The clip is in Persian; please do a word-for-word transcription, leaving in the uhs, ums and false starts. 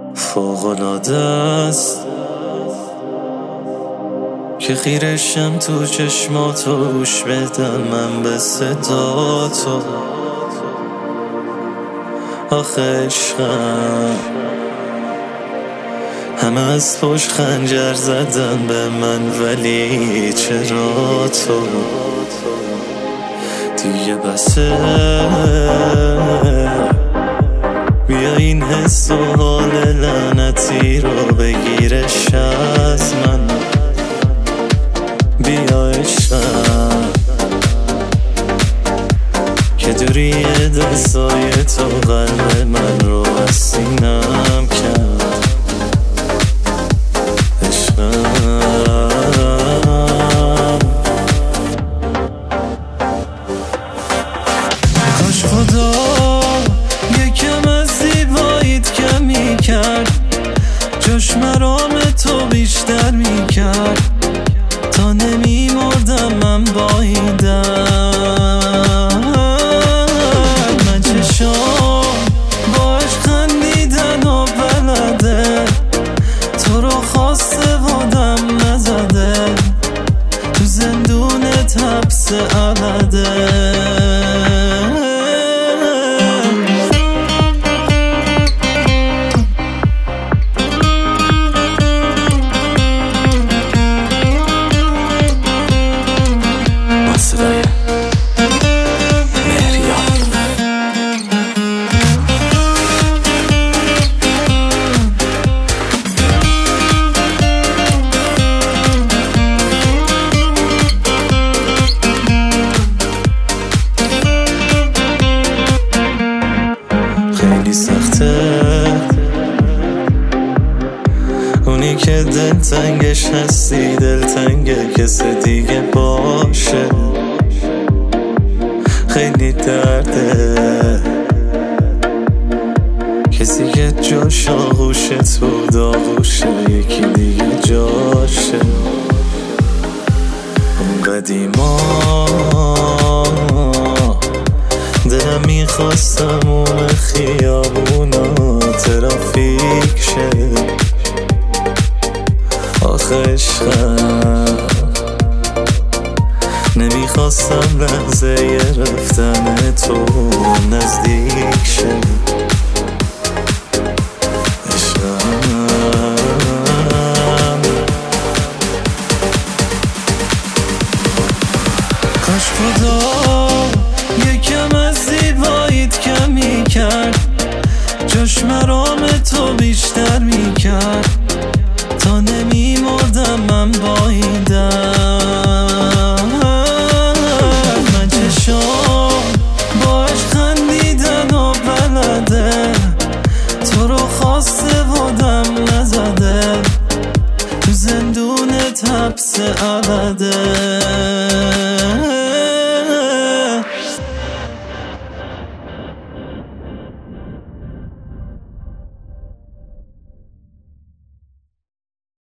فوق‌العاده است که خیرشم تو چشماتو گوش بدم من به صدا تو. آخه عشقم همه از پشت خنجر زدن به من، ولی چرا تو دیگه بسه؟ بیا این حس و حال لعنتی رو بگیرش از من. بیا عشقم که دوری دستای تو قلب من رو از سینم کرد. عشقم کاش خدا یکم از زیباییت کمی کرد، جاش مرام تو بیشتر میکرد. تا نمی مردم من باییدم، من چشام باش خندیدن و بلده، تو رو خواسته بودم نزده، تو زندونت حبس ابده. خیلی سخته اونی که دلتنگش هستی دلتنگ کس دیگه باشه. خیلی درده کسی که جاش آغوشت بود آغوشه یکی دیگه جاشه. اون قدیما دلم میخواستم اون خیابونا ترافیک شه. آخه عشقم نمیخواستم لحظه رفتن تو نزدیک شه. عشقم کاش خدا یکم از زیباییت کمی کرد، جاش مرام تو بیشتر میکرد. تا نمی مردم من باییدم، من چشام باش خندیدن و بلده، تو رو خواسته بودم نزده، تو زندونت حبس ابده.